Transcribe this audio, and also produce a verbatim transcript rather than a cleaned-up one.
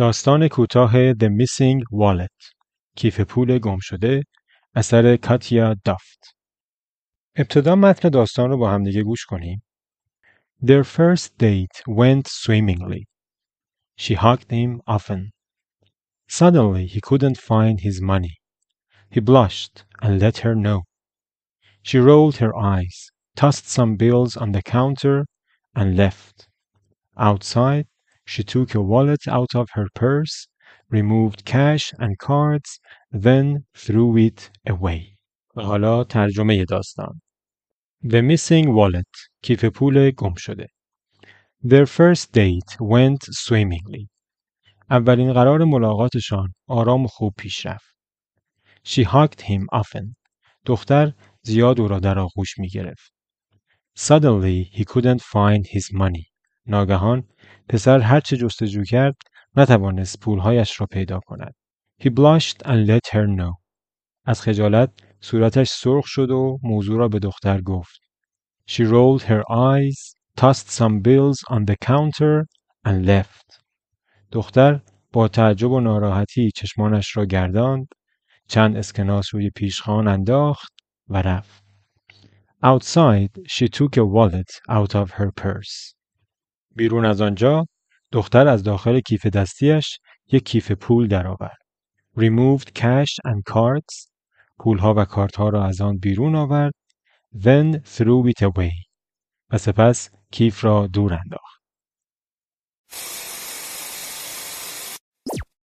داستان کوتاه The Missing Wallet کیف پول گم شده اثر کاتیا دافت. ابتدا متن داستان رو با هم دیگه گوش کنیم. Their first date went swimmingly. She hugged him often. Suddenly he couldn't find his money. He blushed and let her know. She rolled her eyes, tossed some bills on the counter and left. Outside, she took a wallet out of her purse, removed cash and cards, then threw it away. و حالا ترجمه داستان. The missing wallet کیف پول گم شده. Their first date went swimmingly. اولین قرار ملاقاتشان آرام و خوب پیش رفت. She hugged him often. دختر زیاد او را در آغوش می گرفت. Suddenly he couldn't find his money. ناگهان پسر هر چه جستجو کرد نتوانست پولهایش را پیدا کند. He blushed and let her know. از خجالت صورتش سرخ شد و موضوع را به دختر گفت. She rolled her eyes, tossed some bills on the counter and left. دختر با تعجب و ناراحتی چشمانش را گرداند، چند اسکناس روی پیشخوان انداخت و رفت. Outside, she took a wallet out of her purse. بیرون از آنجا دختر از داخل کیف دستیش یک کیف پول درآورد. Removed cash and cards. پولها و کارتها را از آن بیرون آورد. Then threw it away. و سپس کیف را دور انداخت.